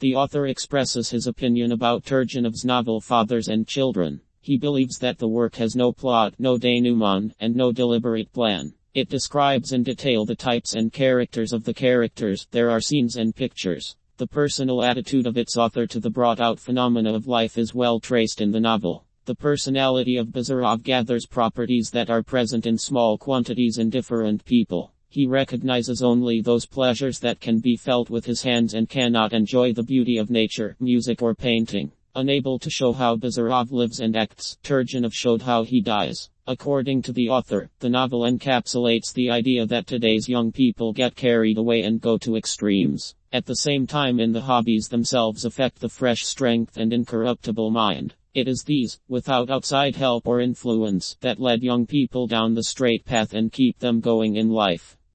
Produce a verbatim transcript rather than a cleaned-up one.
The author expresses his opinion about Turgenev's novel Fathers and Children. He believes that the work has no plot, no denouement, and no deliberate plan. It describes in detail the types and characters of the characters. There are scenes and pictures. The personal attitude of its author to the brought-out phenomena of life is well traced in the novel. The personality of Bazarov gathers properties that are present in small quantities in different people. He recognizes only those pleasures that can be felt with his hands and cannot enjoy the beauty of nature, music or painting. Unable to show how Bazarov lives and acts, Turgenev showed how he dies. According to the author, the novel encapsulates the idea that today's young people get carried away and go to extremes. At the same time, in the hobbies themselves affect the fresh strength and incorruptible mind. It is these, without outside help or influence, that led young people down the straight path and keep them going in life.